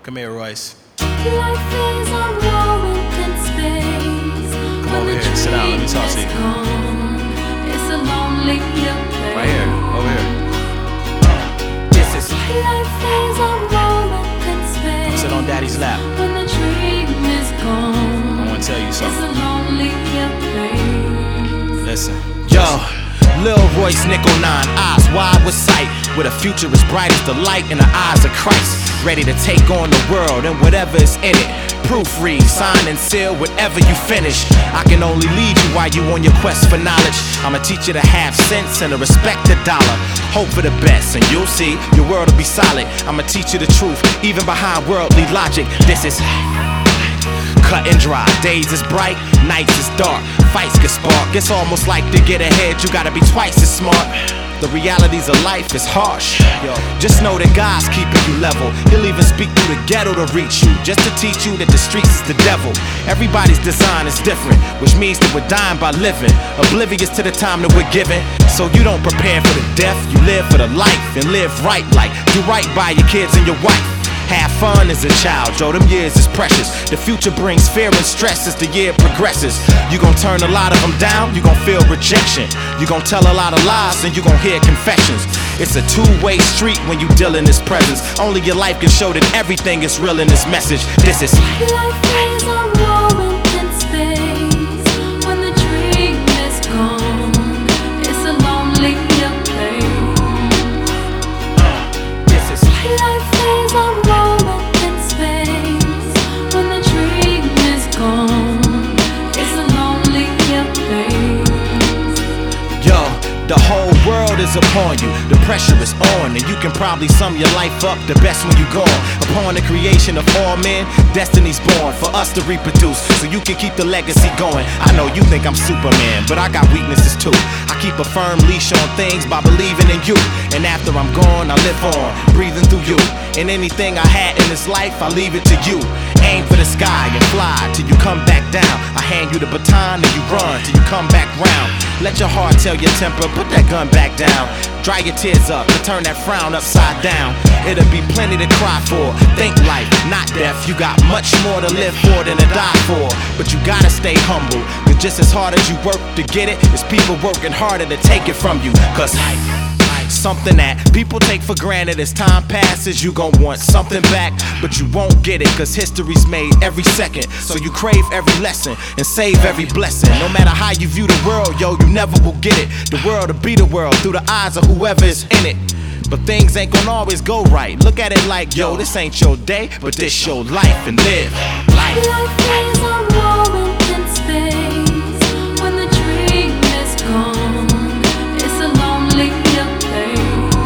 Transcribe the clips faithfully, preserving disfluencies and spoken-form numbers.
Come here, Royce. Life is a moment in space. Come over here, sit down, let me talk to you. It's a lonely place. Right here, over here. This is Life is a moment in space. Sit on Daddy's lap. When the dream is gone, I wanna tell you it's something. a lonely place. Listen. Yo, Lil Royce Nickel Nine, eyes wide with sight, with a future as bright as the light in the eyes of Christ. Ready to take on the world and whatever is in it. Proofread, sign and seal whatever you finish. I can only lead you while you on your quest for knowledge. I'ma teach you to have sense and to respect the dollar. Hope for the best and you'll see your world will be solid. I'ma teach you the truth, even behind worldly logic. This is cut and dry. Days is bright, nights is dark. Fights get spark. It's almost like to get ahead, you gotta be twice as smart. The realities of life is harsh. Yo, just know that God's keeping you level. He'll even speak through the ghetto to reach you, just to teach you that the streets is the devil. Everybody's design is different, which means that we're dying by living, oblivious to the time that we're given. So you don't prepare for the death, you live for the life and live right, like do right by your kids and your wife. Have fun as a child, yo, them years is precious. The future brings fear and stress as the year progresses. You gon' turn a lot of them down, you gon' feel rejection. You gon' tell a lot of lies and you gon' hear confessions. It's a two-way street when you deal in this presence. Only your life can show that everything is real in this message. This is Life is a moment in space. When the dream is gone, it's a lonely place. This is Life is a moment in space. When the dream is gone, it's a lonely place. Yo, the whole world is upon you, the pressure is on, and you can probably sum your life up the best when you gone. Upon the creation of all men, destiny's born for us to reproduce, so you can keep the legacy going. I know you think I'm Superman, but I got weaknesses too. I keep a firm leash on things by believing in you, and after I'm gone, I live on, breathing through you. And anything I had in this life, I leave it to you. Aim for the sky and fly till you come back down. I hand you the baton and you run till you come back round. Let your heart tell your temper, put that gun back down. Dry your tears up and turn that frown upside down. It'll be plenty to cry for. Think life, not death. You got much more to live for than to die for. But you gotta stay humble, cause just as hard as you work to get it, it's people working harder to take it from you. Cause life, something that people take for granted. As time passes, you gon' want something back, but you won't get it, cause history's made every second. So you crave every lesson and save every blessing. No matter how you view the world, yo, you never will get it. The world will be the world through the eyes of whoever is in it. But things ain't gon' always go right. Look at it like, yo, this ain't your day, but this your life, and live life. Life is a moment in space. When the dream is gone, it's a lonely place.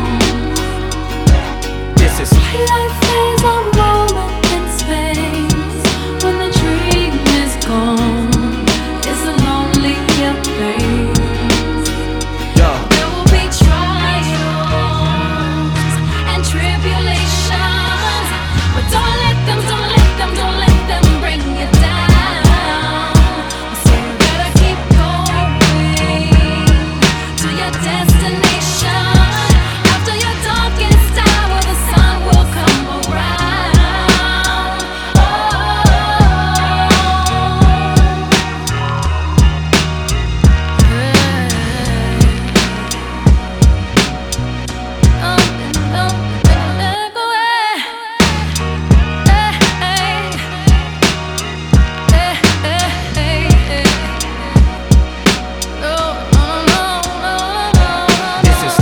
This is Life is a moment in space. When the dream is gone, it's a lonely place. yo. There will be trials and tribulations, but don't let them, don't let them, don't let them bring you down. So you gotta keep going to your destination. After your darkest hour, the sun will come around. This is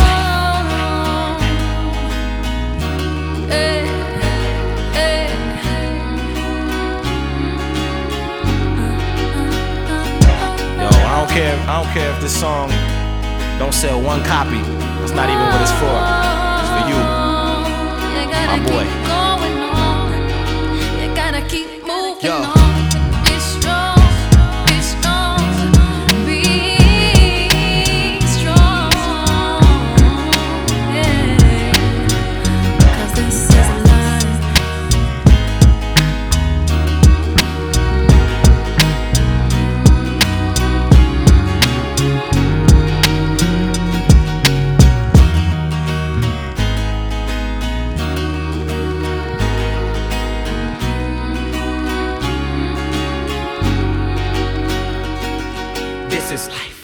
Yo, I don't care. I don't care if this song don't sell one copy. That's not even what it's for. It's for you, my boy. You gotta keep moving Yo. on. Be strong, be strong, be strong. Yeah, 'cause this is life. This is life.